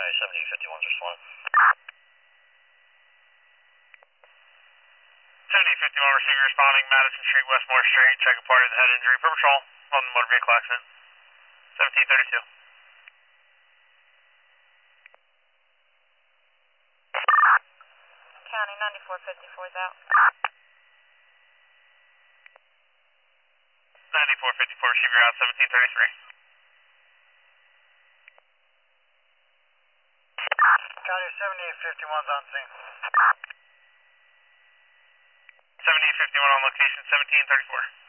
County 7851's responding. 7851 receiving responding, Madison Street, Westmore Street, check a party with head injury for patrol on the motor vehicle accident. 1732. County 9454 is out. 9454 receiver out, 1733. County 7851's on scene. 7851 on location, 1734.